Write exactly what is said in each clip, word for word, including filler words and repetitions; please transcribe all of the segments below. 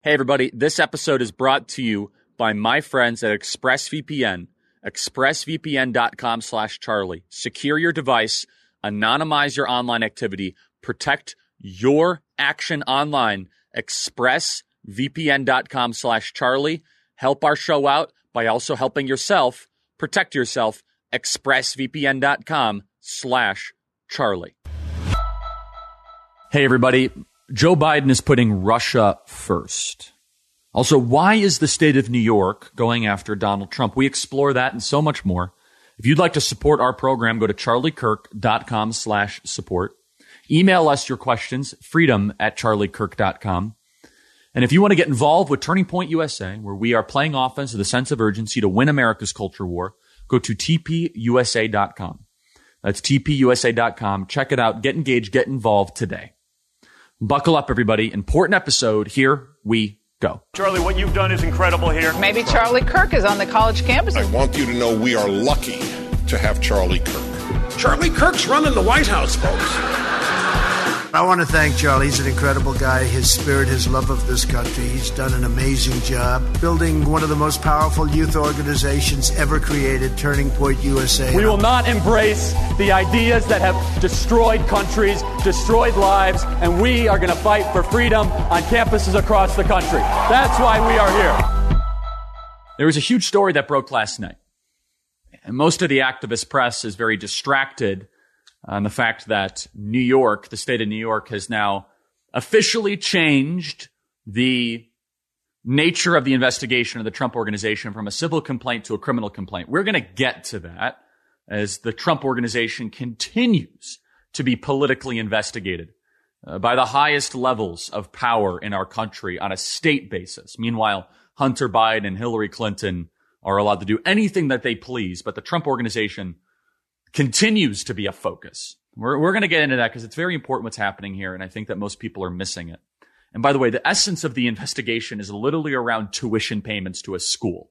Hey, everybody. This episode is brought to you by my friends at ExpressVPN. ExpressVPN.com slash Charlie. Secure your device, anonymize your online activity, protect your action online. ExpressVPN.com slash Charlie. Help our show out by also helping yourself. Protect yourself. ExpressVPN.com slash Charlie. Hey, everybody. Joe Biden is putting Russia first. Also, why is the state of New York going after Donald Trump? We explore that and so much more. If you'd like to support our program, go to charliekirk.com slash support. Email us your questions, freedom at charliekirk.com. And if you want to get involved with Turning Point U S A, where we are playing offense with a sense of urgency to win America's culture war, go to T P U S A dot com. That's T P U S A dot com. Check it out. Get engaged. Get involved today. Buckle up, everybody. Important episode. Here we go. Charlie, what you've done is incredible here. Maybe Charlie Kirk is on the college campus. I want you to know we are lucky to have Charlie Kirk. Charlie Kirk's running the White House, folks. I want to thank Charlie. He's an incredible guy. His spirit, his love of this country. He's done an amazing job building one of the most powerful youth organizations ever created, Turning Point U S A. We will not embrace the ideas that have destroyed countries, destroyed lives, and we are going to fight for freedom on campuses across the country. That's why we are here. There was a huge story that broke last night. And most of the activist press is very distracted on the fact that New York, the state of New York, has now officially changed the nature of the investigation of the Trump Organization from a civil complaint to a criminal complaint. We're going to get to that as the Trump Organization continues to be politically investigated uh, by the highest levels of power in our country on a state basis. Meanwhile, Hunter Biden and Hillary Clinton are allowed to do anything that they please, but the Trump Organization continues to be a focus. We're, we're going to get into that because it's very important what's happening here, and I think that most people are missing it. And by the way, the essence of the investigation is literally around tuition payments to a school.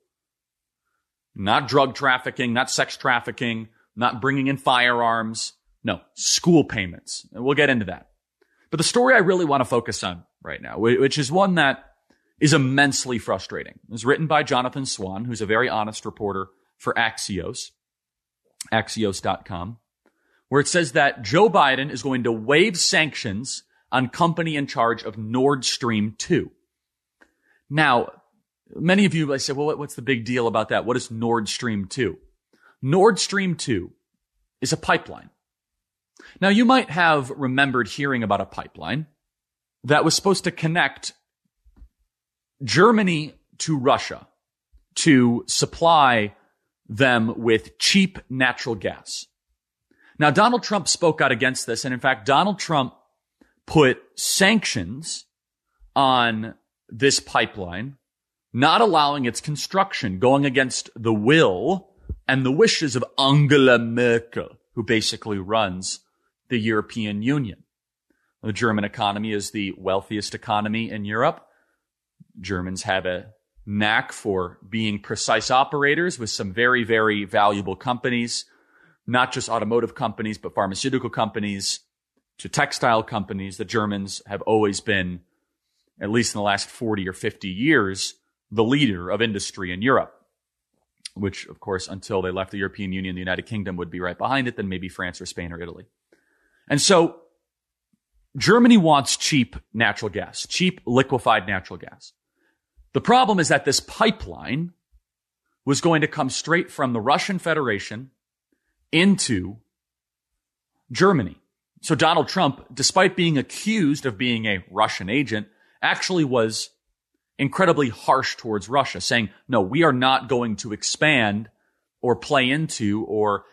Not drug trafficking, not sex trafficking, not bringing in firearms. No, school payments. And we'll get into that. But the story I really want to focus on right now, which is one that is immensely frustrating, is written by Jonathan Swan, who's a very honest reporter for Axios. Axios dot com, where it says that Joe Biden is going to waive sanctions on company in charge of Nord Stream two. Now, many of you, I say, well, what's the big deal about that? What is Nord Stream two? Nord Stream two is a pipeline. Now, you might have remembered hearing about a pipeline that was supposed to connect Germany to Russia to supply them with cheap natural gas. Now, Donald Trump spoke out against this, and in fact, Donald Trump put sanctions on this pipeline, not allowing its construction, going against the will and the wishes of Angela Merkel, who basically runs the European Union. The German economy is the wealthiest economy in Europe. Germans have a knack for being precise operators with some very, very valuable companies, not just automotive companies, but pharmaceutical companies to textile companies. The Germans have always been, at least in the last forty or fifty years, the leader of industry in Europe, which, of course, until they left the European Union, the United Kingdom would be right behind it, then maybe France or Spain or Italy. And so Germany wants cheap natural gas, cheap liquefied natural gas. The problem is that this pipeline was going to come straight from the Russian Federation into Germany. So Donald Trump, despite being accused of being a Russian agent, actually was incredibly harsh towards Russia, saying, no, we are not going to expand or play into or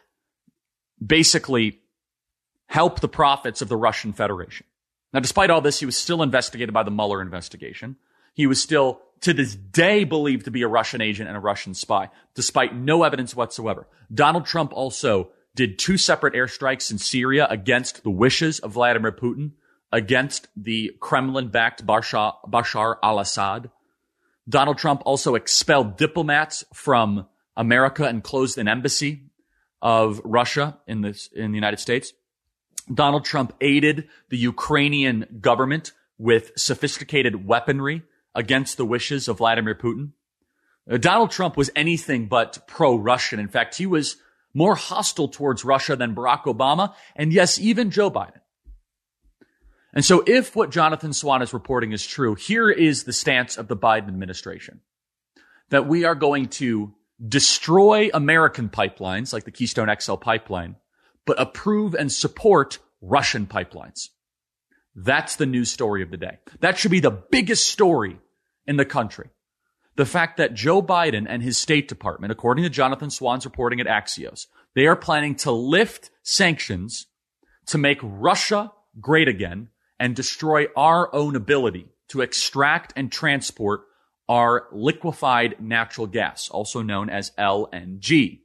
basically help the profits of the Russian Federation. Now, despite all this, he was still investigated by the Mueller investigation. He was still, to this day, believed to be a Russian agent and a Russian spy, despite no evidence whatsoever. Donald Trump also did two separate airstrikes in Syria against the wishes of Vladimir Putin, against the Kremlin-backed Bashar, Bashar al-Assad. Donald Trump also expelled diplomats from America and closed an embassy of Russia in this, in the United States. Donald Trump aided the Ukrainian government with sophisticated weaponry against the wishes of Vladimir Putin. Uh, Donald Trump was anything but pro-Russian. In fact, he was more hostile towards Russia than Barack Obama, and yes, even Joe Biden. And so if what Jonathan Swan is reporting is true, here is the stance of the Biden administration, that we are going to destroy American pipelines like the Keystone X L pipeline, but approve and support Russian pipelines. That's the news story of the day. That should be the biggest story in the country. The fact that Joe Biden and his State Department, according to Jonathan Swan's reporting at Axios, they are planning to lift sanctions to make Russia great again and destroy our own ability to extract and transport our liquefied natural gas, also known as L N G.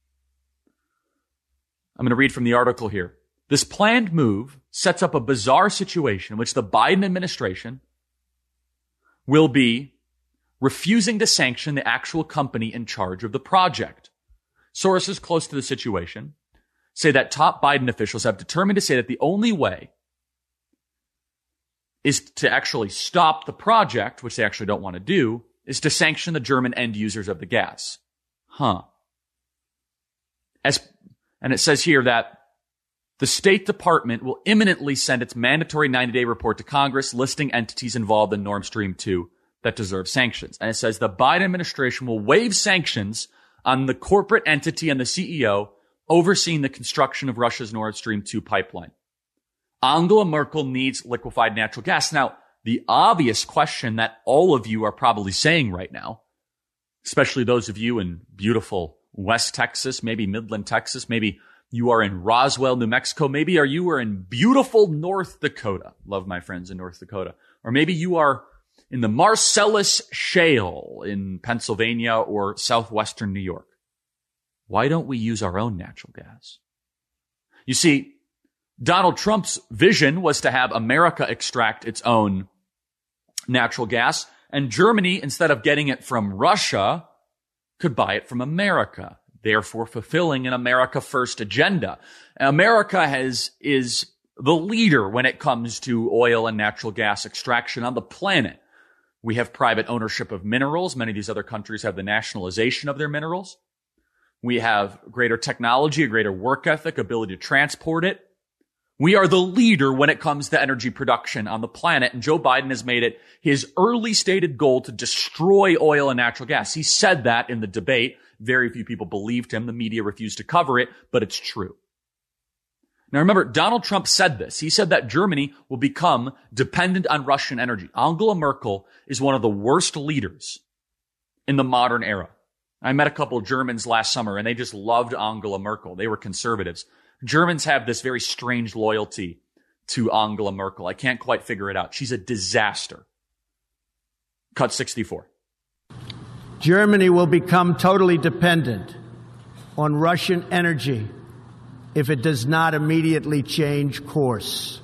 I'm going to read from the article here. This planned move sets up a bizarre situation in which the Biden administration will be refusing to sanction the actual company in charge of the project. Sources close to the situation say that top Biden officials have determined to say that the only way is to actually stop the project, which they actually don't want to do, is to sanction the German end users of the gas. Huh. As, and it says here that the State Department will imminently send its mandatory ninety-day report to Congress listing entities involved in Nord Stream two that deserve sanctions. And it says the Biden administration will waive sanctions on the corporate entity and the C E O overseeing the construction of Russia's Nord Stream two pipeline. Angela Merkel needs liquefied natural gas. Now, the obvious question that all of you are probably saying right now, especially those of you in beautiful West Texas, maybe Midland, Texas, maybe you are in Roswell, New Mexico, maybe are you are in beautiful North Dakota. Love my friends in North Dakota. Or maybe you are in the Marcellus Shale in Pennsylvania or southwestern New York. Why don't we use our own natural gas? You see, Donald Trump's vision was to have America extract its own natural gas, and Germany, instead of getting it from Russia, could buy it from America, therefore fulfilling an America First agenda. America has is the leader when it comes to oil and natural gas extraction on the planet. We have private ownership of minerals. Many of these other countries have the nationalization of their minerals. We have greater technology, a greater work ethic, ability to transport it. We are the leader when it comes to energy production on the planet, and Joe Biden has made it his early stated goal to destroy oil and natural gas. He said that in the debate. Very few people believed him. The media refused to cover it, but it's true. Now remember, Donald Trump said this. He said that Germany will become dependent on Russian energy. Angela Merkel is one of the worst leaders in the modern era. I met a couple of Germans last summer, and they just loved Angela Merkel. They were conservatives. Germans have this very strange loyalty to Angela Merkel. I can't quite figure it out. She's a disaster. Cut sixty-four. Germany will become totally dependent on Russian energy if it does not immediately change course.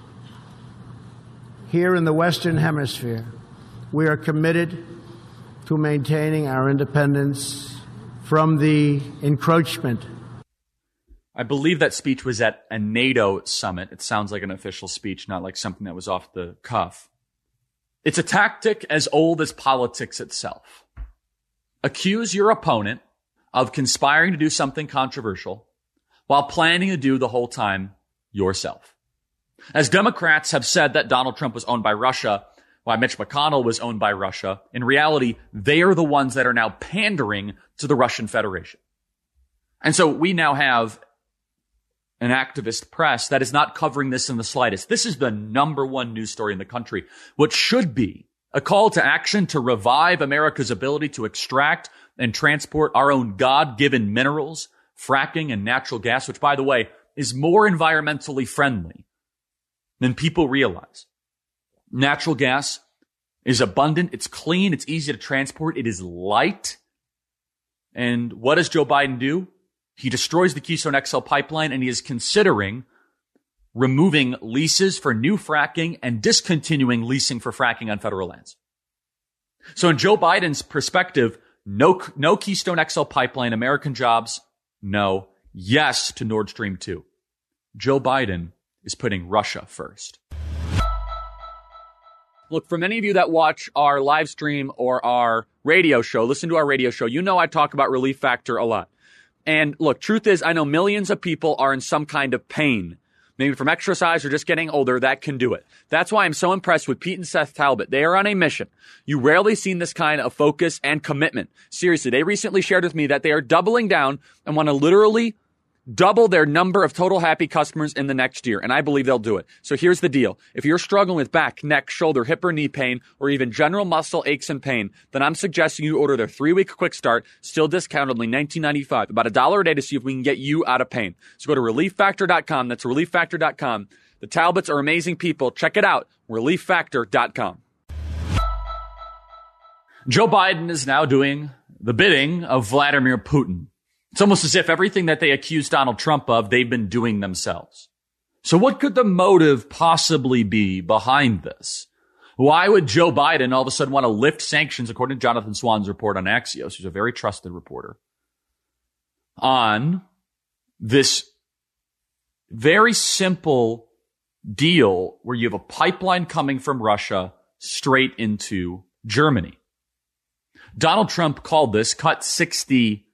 Here in the Western Hemisphere, we are committed to maintaining our independence from the encroachment. I believe that speech was at a NATO summit. It sounds like an official speech, not like something that was off the cuff. It's a tactic as old as politics itself. Accuse your opponent of conspiring to do something controversial while planning to do the whole time yourself. As Democrats have said that Donald Trump was owned by Russia, while Mitch McConnell was owned by Russia, in reality, they are the ones that are now pandering to the Russian Federation. And so we now have an activist press that is not covering this in the slightest. This is the number one news story in the country. What should be a call to action to revive America's ability to extract and transport our own God-given minerals, fracking and natural gas, which, by the way, is more environmentally friendly than people realize. Natural gas is abundant, it's clean, it's easy to transport, it is light. And what does Joe Biden do? He destroys the Keystone X L pipeline, and he is considering removing leases for new fracking and discontinuing leasing for fracking on federal lands. So in Joe Biden's perspective, no, no Keystone X L pipeline, American jobs, no. Yes to Nord Stream two. Joe Biden is putting Russia first. Look, for many of you that watch our live stream or our radio show, listen to our radio show, you know I talk about Relief Factor a lot. And look, truth is, I know millions of people are in some kind of pain. Maybe from exercise or just getting older, that can do it. That's why I'm so impressed with Pete and Seth Talbot. They are on a mission. You rarely seen this kind of focus and commitment. Seriously, they recently shared with me that they are doubling down and want to literally double their number of total happy customers in the next year, and I believe they'll do it. So here's the deal. If you're struggling with back, neck, shoulder, hip, or knee pain, or even general muscle aches and pain, then I'm suggesting you order their three-week quick start, still discounted only nineteen ninety-five, about a dollar a day to see if we can get you out of pain. So go to relief factor dot com. That's relief factor dot com. The Talbots are amazing people. Check it out, relief factor dot com. Joe Biden is now doing the bidding of Vladimir Putin. It's almost as if everything that they accused Donald Trump of, they've been doing themselves. So what could the motive possibly be behind this? Why would Joe Biden all of a sudden want to lift sanctions, according to Jonathan Swan's report on Axios, who's a very trusted reporter, on this very simple deal where you have a pipeline coming from Russia straight into Germany? Donald Trump called this Cut sixty-five.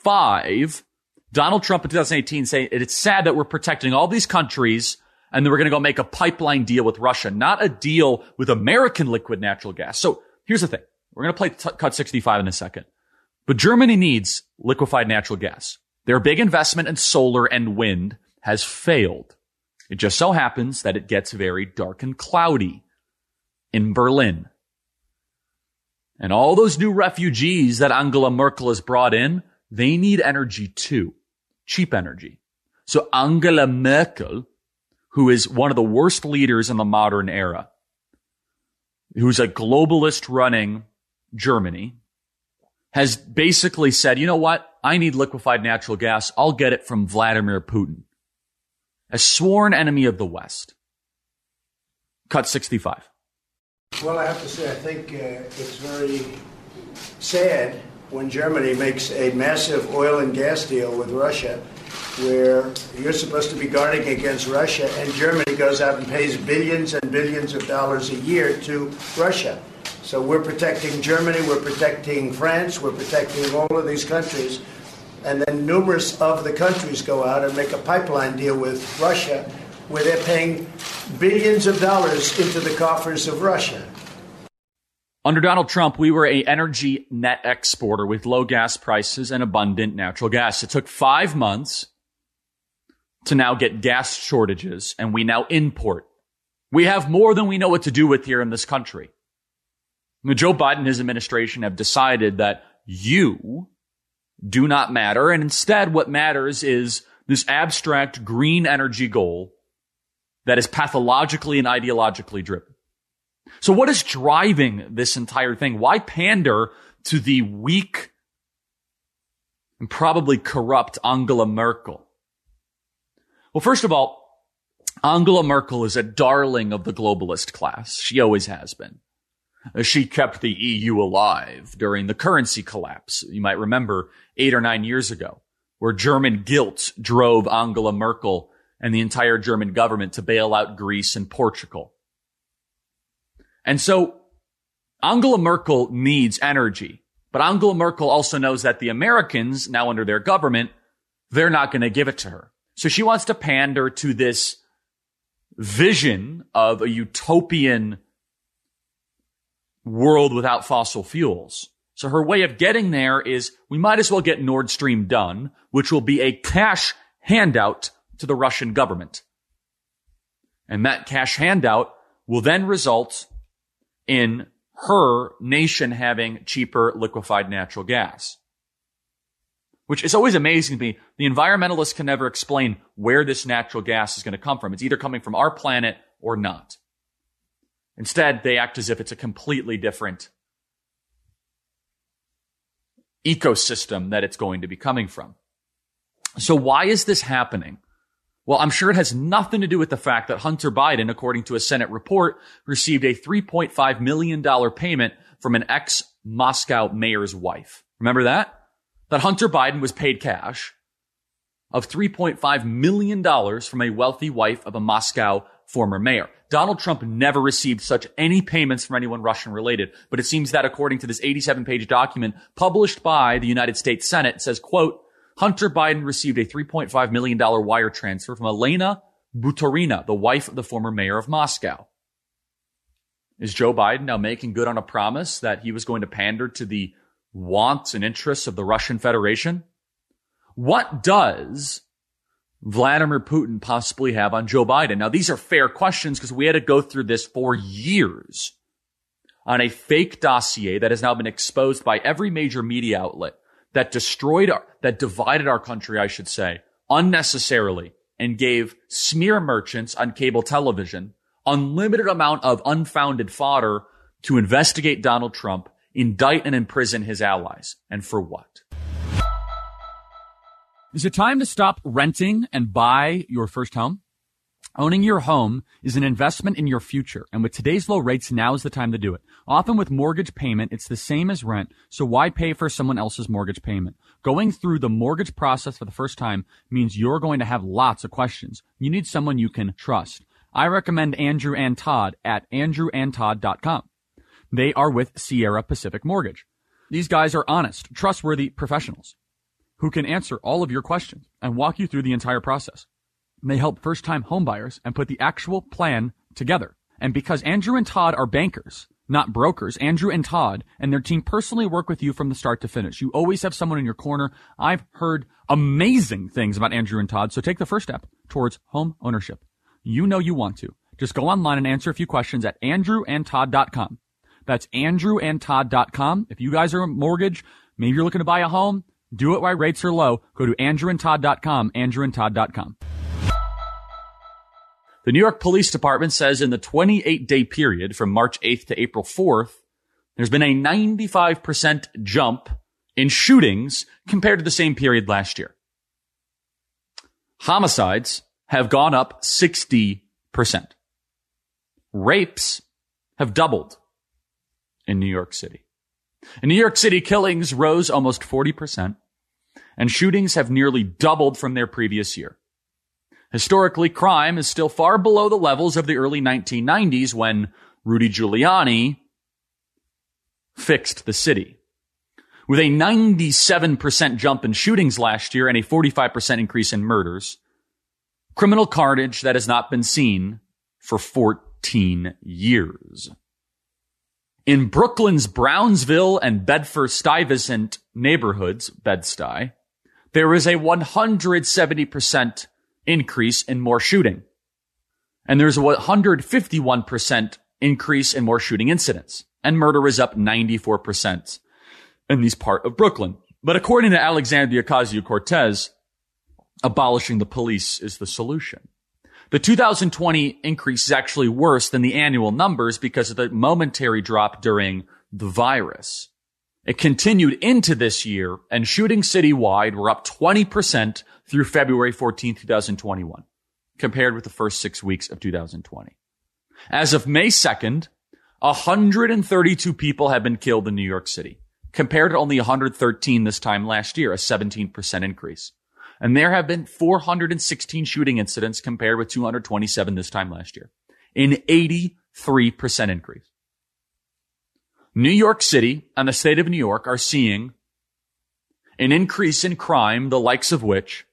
Donald Trump in two thousand eighteen saying it's sad that we're protecting all these countries and then we're going to go make a pipeline deal with Russia, not a deal with American liquid natural gas. So here's the thing. We're going to play t- Cut sixty-five in a second. But Germany needs liquefied natural gas. Their big investment in solar and wind has failed. It just so happens that it gets very dark and cloudy in Berlin. And all those new refugees that Angela Merkel has brought in, they need energy too. Cheap energy. So Angela Merkel, who is one of the worst leaders in the modern era, who's a globalist running Germany, has basically said, you know what? I need liquefied natural gas. I'll get it from Vladimir Putin, a sworn enemy of the West. Cut sixty-five. Well, I have to say, I think uh, it's very sad when Germany makes a massive oil and gas deal with Russia, where you're supposed to be guarding against Russia, and Germany goes out and pays billions and billions of dollars a year to Russia. So we're protecting Germany, we're protecting France, we're protecting all of these countries, and then numerous of the countries go out and make a pipeline deal with Russia, where they're paying billions of dollars into the coffers of Russia. Under Donald Trump, we were an energy net exporter with low gas prices and abundant natural gas. It took five months to now get gas shortages, and we now import. We have more than we know what to do with here in this country. Now, Joe Biden and his administration have decided that you do not matter, and instead what matters is this abstract green energy goal that is pathologically and ideologically driven. So what is driving this entire thing? Why pander to the weak and probably corrupt Angela Merkel? Well, first of all, Angela Merkel is a darling of the globalist class. She always has been. She kept the E U alive during the currency collapse. You might remember eight or nine years ago, where German guilt drove Angela Merkel and the entire German government to bail out Greece and Portugal. And so Angela Merkel needs energy, but Angela Merkel also knows that the Americans, now under their government, they're not going to give it to her. So she wants to pander to this vision of a utopian world without fossil fuels. So her way of getting there is we might as well get Nord Stream done, which will be a cash handout to the Russian government. And that cash handout will then result in her nation having cheaper liquefied natural gas. Which is always amazing to me. The environmentalists can never explain where this natural gas is going to come from. It's either coming from our planet or not. Instead, they act as if it's a completely different ecosystem that it's going to be coming from. So why is this happening? Well, I'm sure it has nothing to do with the fact that Hunter Biden, according to a Senate report, received a three point five million dollars payment from an ex-Moscow mayor's wife. Remember that? That Hunter Biden was paid cash of three point five million dollars from a wealthy wife of a Moscow former mayor. Donald Trump never received such any payments from anyone Russian related, but it seems that according to this eighty-seven page document published by the United States Senate, it says, quote, Hunter Biden received a three point five million dollars wire transfer from Elena Buturina, the wife of the former mayor of Moscow. Is Joe Biden now making good on a promise that he was going to pander to the wants and interests of the Russian Federation? What does Vladimir Putin possibly have on Joe Biden? Now, these are fair questions because we had to go through this for years on a fake dossier that has now been exposed by every major media outlet that destroyed our, that divided our country, I should say, unnecessarily, and gave smear merchants on cable television unlimited amount of unfounded fodder to investigate Donald Trump, indict and imprison his allies. And for what? Is it time to stop renting and buy your first home? Owning your home is an investment in your future, and with today's low rates, now is the time to do it. Often with mortgage payment, it's the same as rent, so why pay for someone else's mortgage payment? Going through the mortgage process for the first time means you're going to have lots of questions. You need someone you can trust. I recommend Andrew and Todd at andrew and todd dot com. They are with Sierra Pacific Mortgage. These guys are honest, trustworthy professionals who can answer all of your questions and walk you through the entire process. They help first-time homebuyers and put the actual plan together. And because Andrew and Todd are bankers, not brokers, Andrew and Todd and their team personally work with you from the start to finish. You always have someone in your corner. I've heard amazing things about Andrew and Todd, so take the first step towards home ownership. You know you want to. Just go online and answer a few questions at andrew and todd dot com. That's andrew and todd dot com. If you guys are a mortgage, maybe you're looking to buy a home, do it while rates are low. Go to andrew and todd dot com, andrew and todd dot com. The New York Police Department says in the twenty-eight day period from March eighth to April fourth, there's been a ninety-five percent jump in shootings compared to the same period last year. Homicides have gone up sixty percent. Rapes have doubled in New York City. In New York City, killings rose almost forty percent, and shootings have nearly doubled from their previous year. Historically, crime is still far below the levels of the early nineteen nineties when Rudy Giuliani fixed the city. With a ninety-seven percent jump in shootings last year and a forty-five percent increase in murders, criminal carnage that has not been seen for fourteen years. In Brooklyn's Brownsville and Bedford-Stuyvesant neighborhoods, Bed-Stuy, there is a one hundred seventy percent increase in more shooting. And there's a one hundred fifty-one percent increase in more shooting incidents. And murder is up ninety-four percent in these part of Brooklyn. But according to Alexandria Ocasio-Cortez, abolishing the police is the solution. The two thousand twenty increase is actually worse than the annual numbers because of the momentary drop during the virus. It continued into this year, and shootings citywide were up twenty percent through February fourteenth, twenty twenty-one, compared with the first six weeks of two thousand twenty. As of May second, one hundred thirty-two people have been killed in New York City, compared to only one hundred thirteen this time last year, a seventeen percent increase. And there have been four hundred sixteen shooting incidents compared with two hundred twenty-seven this time last year, an eighty-three percent increase. New York City and the state of New York are seeing an increase in crime, the likes of which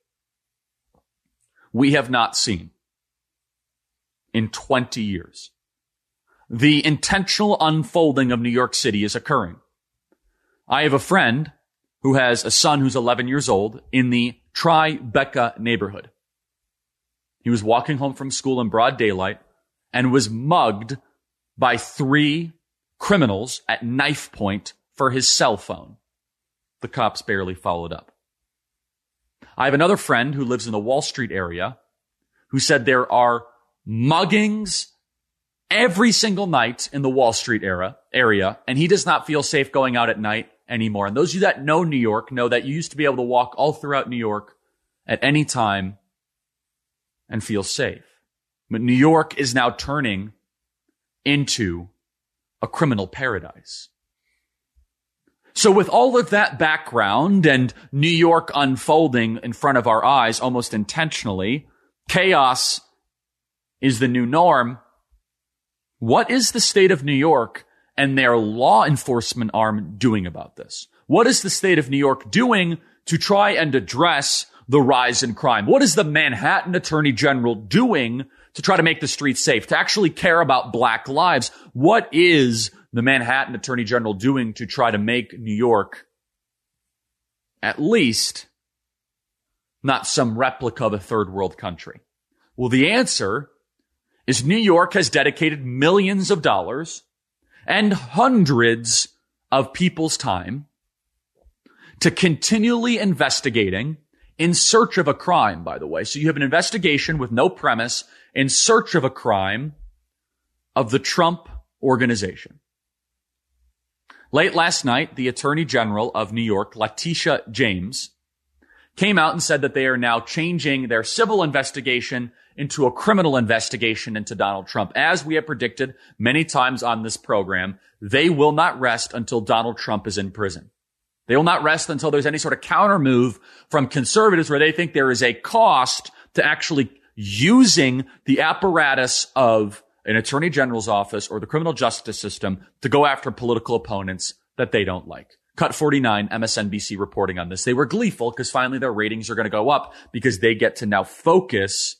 we have not seen in twenty years. The intentional unfolding of New York City is occurring. I have a friend who has a son who's eleven years old in the Tribeca neighborhood. He was walking home from school in broad daylight and was mugged by three criminals at knife point for his cell phone. The cops barely followed up. I have another friend who lives in the Wall Street area who said there are muggings every single night in the Wall Street era, area, and he does not feel safe going out at night anymore. And those of you that know New York know that you used to be able to walk all throughout New York at any time and feel safe. But New York is now turning into a criminal paradise. So with all of that background and New York unfolding in front of our eyes almost intentionally, chaos is the new norm, what is the state of New York and their law enforcement arm doing about this? What is the state of New York doing to try and address the rise in crime? What is the Manhattan Attorney General doing to try to make the streets safe, to actually care about black lives? What is the Manhattan Attorney General doing to try to make New York at least not some replica of a third world country? Well, the answer is New York has dedicated millions of dollars and hundreds of people's time to continually investigating in search of a crime, by the way. So you have an investigation with no premise in search of a crime of the Trump Organization. Late last night, the Attorney General of New York, Letitia James, came out and said that they are now changing their civil investigation into a criminal investigation into Donald Trump. As we have predicted many times on this program, they will not rest until Donald Trump is in prison. They will not rest until there's any sort of counter move from conservatives where they think there is a cost to actually using the apparatus of an attorney general's office or the criminal justice system to go after political opponents that they don't like. Cut forty-nine, M S N B C reporting on this. They were gleeful because finally their ratings are going to go up because they get to now focus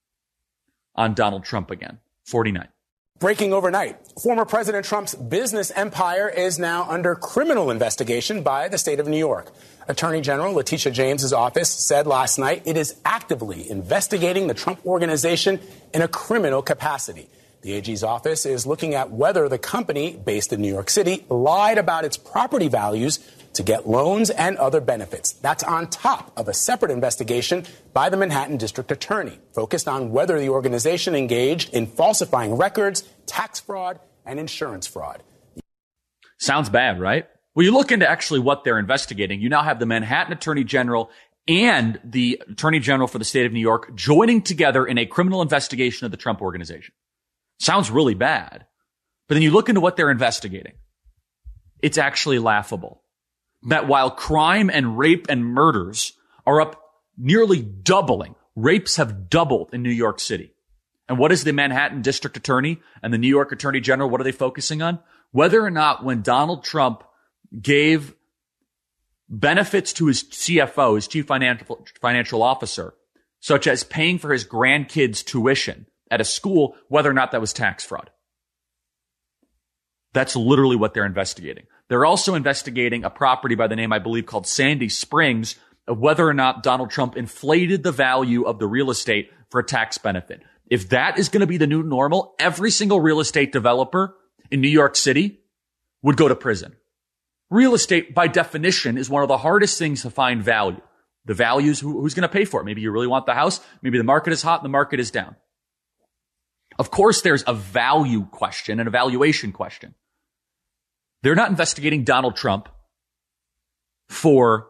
on Donald Trump again. forty-nine. Breaking overnight, former President Trump's business empire is now under criminal investigation by the state of New York. Attorney General Letitia James's office said last night it is actively investigating the Trump Organization in a criminal capacity. The A G's office is looking at whether the company, based in New York City, lied about its property values to get loans and other benefits. That's on top of a separate investigation by the Manhattan District Attorney, focused on whether the organization engaged in falsifying records, tax fraud, and insurance fraud. Sounds bad, right? Well, you look into actually what they're investigating. You now have the Manhattan Attorney General and the Attorney General for the state of New York joining together in a criminal investigation of the Trump Organization. Sounds really bad. But then you look into what they're investigating. It's actually laughable that while crime and rape and murders are up nearly doubling, rapes have doubled in New York City. And what is the Manhattan District Attorney and the New York Attorney General, what are they focusing on? Whether or not when Donald Trump gave benefits to his C F O, his chief financial, financial officer, such as paying for his grandkids' tuition at a school, whether or not that was tax fraud. That's literally what they're investigating. They're also investigating a property by the name, I believe, called Sandy Springs, of whether or not Donald Trump inflated the value of the real estate for a tax benefit. If that is going to be the new normal, every single real estate developer in New York City would go to prison. Real estate, by definition, is one of the hardest things to find value. The value is who, who's going to pay for it. Maybe you really want the house. Maybe the market is hot and the market is down. Of course, there's a value question and a valuation question. They're not investigating Donald Trump for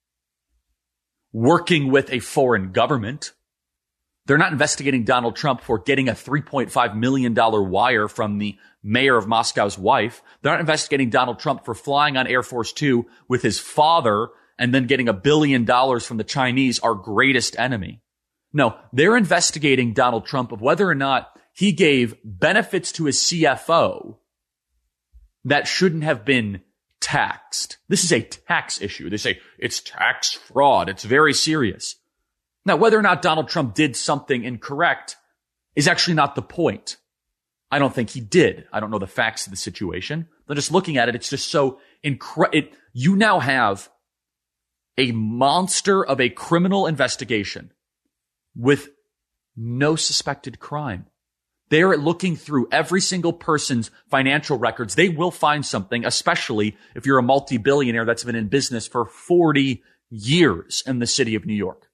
working with a foreign government. They're not investigating Donald Trump for getting a three point five million dollars wire from the mayor of Moscow's wife. They're not investigating Donald Trump for flying on Air Force Two with his father and then getting a billion dollars from the Chinese, our greatest enemy. No, they're investigating Donald Trump of whether or not he gave benefits to his C F O that shouldn't have been taxed. This is a tax issue. They say it's tax fraud. It's very serious. Now, whether or not Donald Trump did something incorrect is actually not the point. I don't think he did. I don't know the facts of the situation. But just looking at it, it's just so incredible. You now have a monster of a criminal investigation with no suspected crime. They're looking through every single person's financial records. They will find something, especially if you're a multi-billionaire that's been in business for forty years in the city of New York.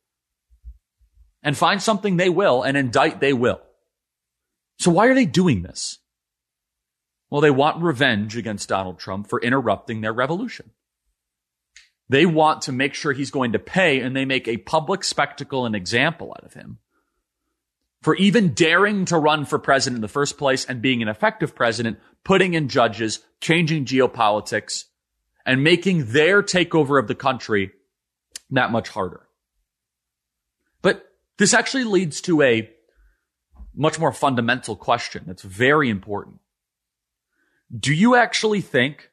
And find something they will, and indict they will. So why are they doing this? Well, they want revenge against Donald Trump for interrupting their revolution. They want to make sure he's going to pay, and they make a public spectacle and example out of him for even daring to run for president in the first place and being an effective president, putting in judges, changing geopolitics, and making their takeover of the country that much harder. But this actually leads to a much more fundamental question that's very important. Do you actually think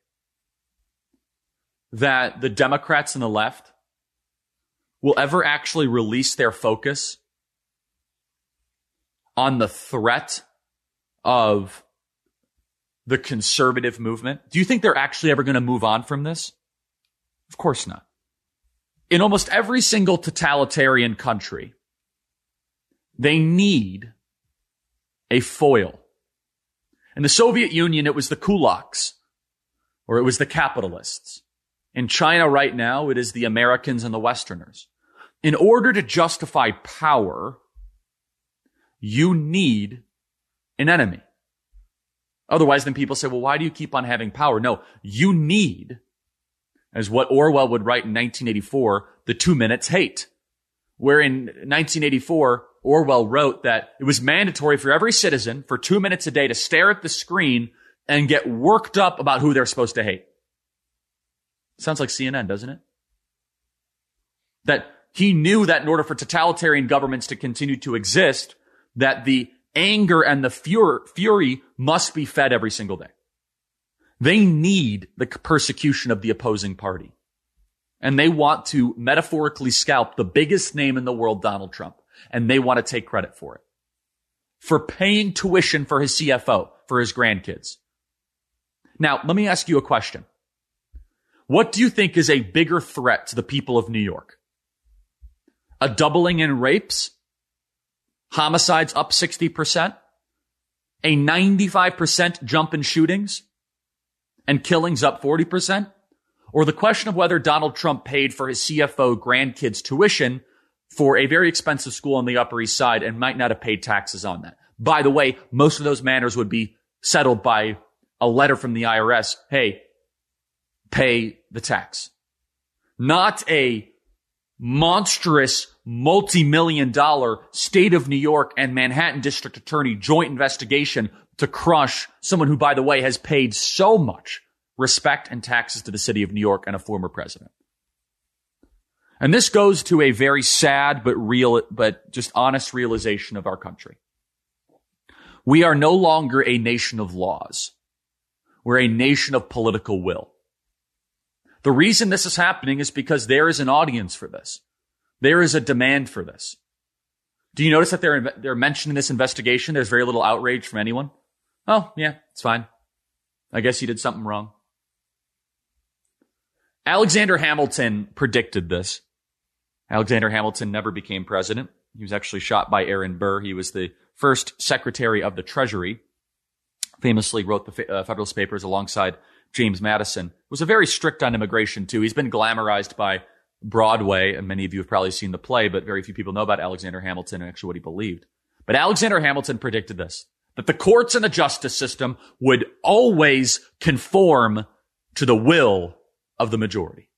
that the Democrats and the left will ever actually release their focus on the threat of the conservative movement? Do you think they're actually ever going to move on from this? Of course not. In almost every single totalitarian country, they need a foil. In the Soviet Union, it was the kulaks, or it was the capitalists. In China right now, it is the Americans and the Westerners. In order to justify power, you need an enemy. Otherwise, then people say, well, why do you keep on having power? No, you need, as what Orwell would write in nineteen eighty-four, the two minutes hate. Where in nineteen eighty-four, Orwell wrote that it was mandatory for every citizen for two minutes a day to stare at the screen and get worked up about who they're supposed to hate. Sounds like C N N, doesn't it? That he knew that in order for totalitarian governments to continue to exist, that the anger and the fur- fury must be fed every single day. They need the persecution of the opposing party. And they want to metaphorically scalp the biggest name in the world, Donald Trump. And they want to take credit for it. For paying tuition for his C F O, for his grandkids. Now, let me ask you a question. What do you think is a bigger threat to the people of New York? A doubling in rapes? Homicides up sixty percent? A ninety-five percent jump in shootings? And killings up forty percent? Or the question of whether Donald Trump paid for his C F O grandkids' tuition for a very expensive school on the Upper East Side and might not have paid taxes on that. By the way, most of those matters would be settled by a letter from the I R S. Hey, pay the tax. Not a monstrous multi-million dollar state of New York and Manhattan District Attorney joint investigation to crush someone who, by the way, has paid so much respect and taxes to the city of New York and a former president. And this goes to a very sad but real, but just honest realization of our country. We are no longer a nation of laws. We're a nation of political will. The reason this is happening is because there is an audience for this. There is a demand for this. Do you notice that they're, they're mentioning this investigation? There's very little outrage from anyone. Oh, yeah, it's fine. I guess you did something wrong. Alexander Hamilton predicted this. Alexander Hamilton never became president. He was actually shot by Aaron Burr. He was the first Secretary of the Treasury. Famously wrote the uh, Federalist Papers alongside James Madison. Was a very strict on immigration, too. He's been glamorized by Broadway, and many of you have probably seen the play, but very few people know about Alexander Hamilton and actually what he believed. But Alexander Hamilton predicted this, that the courts and the justice system would always conform to the will of the majority.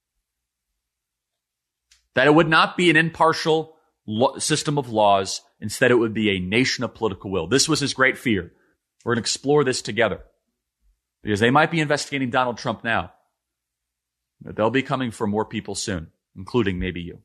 That it would not be an impartial lo- system of laws. Instead, it would be a nation of political will. This was his great fear. We're going to explore this together. Because they might be investigating Donald Trump now. But they'll be coming for more people soon, including maybe you.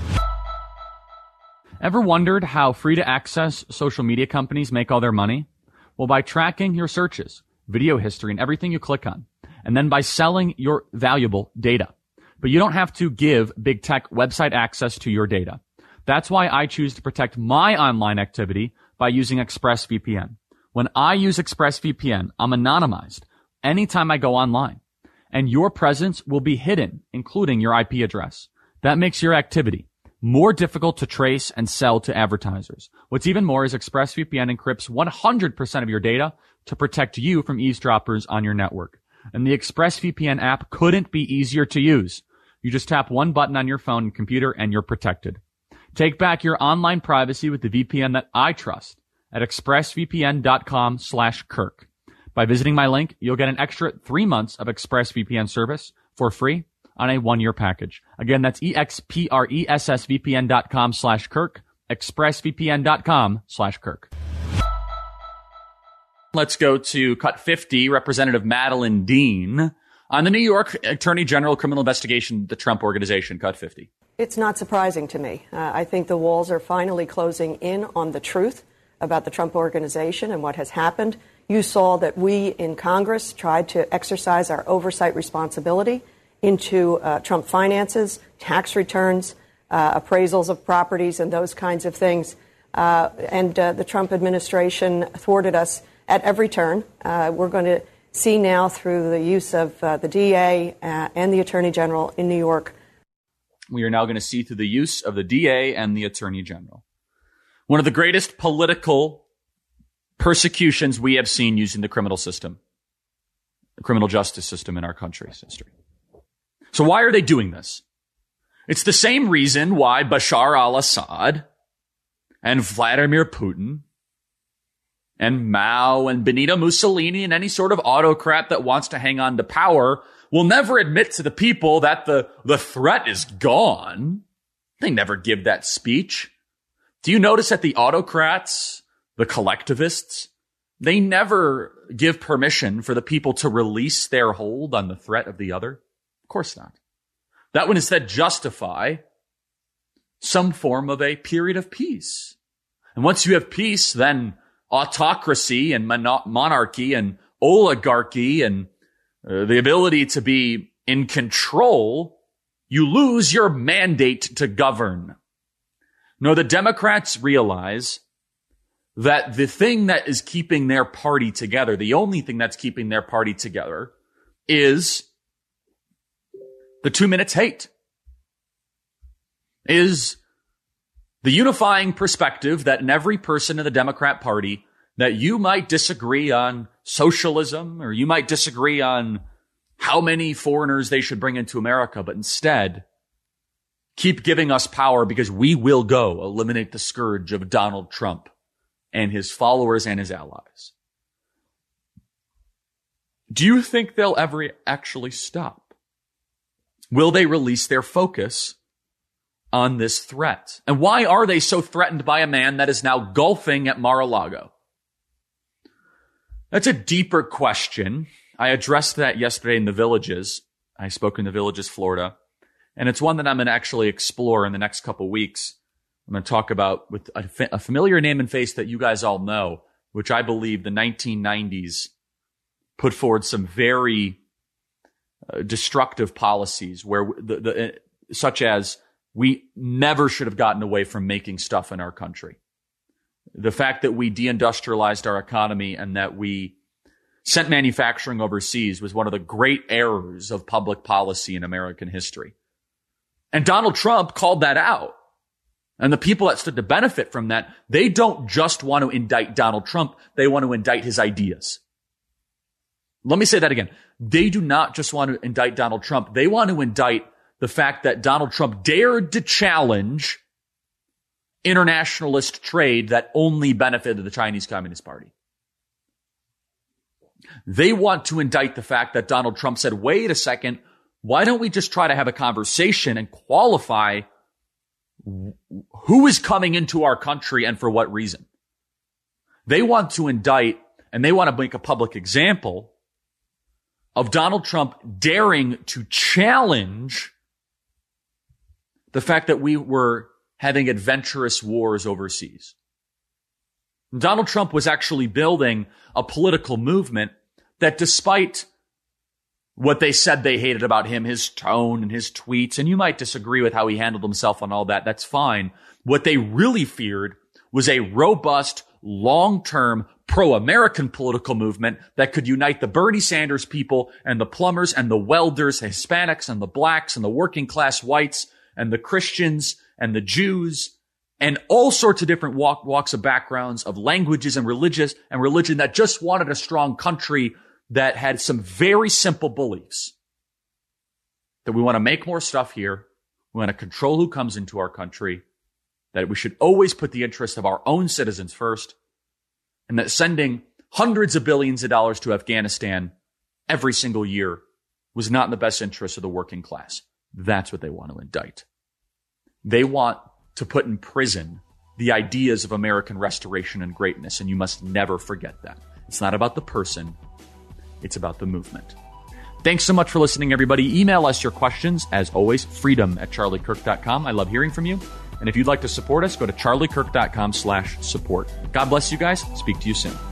Ever wondered how free-to-access social media companies make all their money? Well, by tracking your searches, video history, and everything you click on, and then by selling your valuable data. But you don't have to give big tech website access to your data. That's why I choose to protect my online activity by using ExpressVPN. When I use ExpressVPN, I'm anonymized anytime I go online, and your presence will be hidden, including your I P address. That makes your activity more difficult to trace and sell to advertisers. What's even more is ExpressVPN encrypts one hundred percent of your data to protect you from eavesdroppers on your network. And the ExpressVPN app couldn't be easier to use. You just tap one button on your phone and computer and you're protected. Take back your online privacy with the V P N that I trust at expressvpn.com slash Kirk. By visiting my link, you'll get an extra three months of ExpressVPN service for free on a one-year package. Again, that's expressvpn.com slash Kirk, expressvpn.com slash Kirk. Let's go to Cut fifty, Representative Madeline Dean on the New York Attorney General criminal investigation, the Trump Organization, Cut fifty. It's not surprising to me. Uh, I think the walls are finally closing in on the truth about the Trump Organization and what has happened. You saw that we in Congress tried to exercise our oversight responsibility into uh, Trump finances, tax returns, uh, appraisals of properties, and those kinds of things. Uh, and uh, the Trump administration thwarted us at every turn. Uh, we're going to see now through the use of uh, the D A uh, and the Attorney General in New York. We are now going to see through the use of the D A and the Attorney General. One of the greatest political persecutions we have seen using the criminal system, the criminal justice system in our country's history. So why are they doing this? It's the same reason why Bashar al-Assad and Vladimir Putin and Mao and Benito Mussolini and any sort of autocrat that wants to hang on to power will never admit to the people that the, the threat is gone. They never give that speech. Do you notice that the autocrats, the collectivists, they never give permission for the people to release their hold on the threat of the other? Of course not. That would instead justify some form of a period of peace. And once you have peace, then autocracy and mon- monarchy and oligarchy and uh, the ability to be in control, you lose your mandate to govern. No, the Democrats realize that the thing that is keeping their party together, the only thing that's keeping their party together, is the two minutes hate, is the unifying perspective that in every person in the Democrat Party, that you might disagree on socialism or you might disagree on how many foreigners they should bring into America, but instead keep giving us power because we will go eliminate the scourge of Donald Trump and his followers and his allies. Do you think they'll ever actually stop? Will they release their focus on this threat? And why are they so threatened by a man that is now golfing at Mar-a-Lago? That's a deeper question. I addressed that yesterday in The Villages. I spoke in The Villages, Florida. And it's one that I'm going to actually explore in the next couple weeks. I'm going to talk about with a, fa- a familiar name and face that you guys all know, which I believe the nineteen nineties put forward some very uh, destructive policies where the, the uh, such as we never should have gotten away from making stuff in our country. The fact that we deindustrialized our economy and that we sent manufacturing overseas was one of the great errors of public policy in American history. And Donald Trump called that out. And the people that stood to benefit from that, they don't just want to indict Donald Trump. They want to indict his ideas. Let me say that again. They do not just want to indict Donald Trump. They want to indict the fact that Donald Trump dared to challenge internationalist trade that only benefited the Chinese Communist Party. They want to indict the fact that Donald Trump said, wait a second, why don't we just try to have a conversation and qualify who is coming into our country and for what reason? They want to indict and they want to make a public example of Donald Trump daring to challenge the fact that we were having adventurous wars overseas. Donald Trump was actually building a political movement that, despite what they said they hated about him, his tone and his tweets, and you might disagree with how he handled himself on all that, that's fine. What they really feared was a robust, long-term, pro-American political movement that could unite the Bernie Sanders people and the plumbers and the welders, the Hispanics and the blacks and the working class whites and the Christians and the Jews and all sorts of different walk, walks of backgrounds, of languages and religious and religion that just wanted a strong country that had some very simple beliefs. That we want to make more stuff here. We want to control who comes into our country. That we should always put the interests of our own citizens first. And that sending hundreds of billions of dollars to Afghanistan every single year was not in the best interest of the working class. That's what they want to indict. They want to put in prison the ideas of American restoration and greatness, and you must never forget that. It's not about the person. It's about the movement. Thanks so much for listening, everybody. Email us your questions. As always, freedom at charlie kirk dot com. I love hearing from you. And if you'd like to support us, go to charliekirk.com slash support. God bless you guys. Speak to you soon.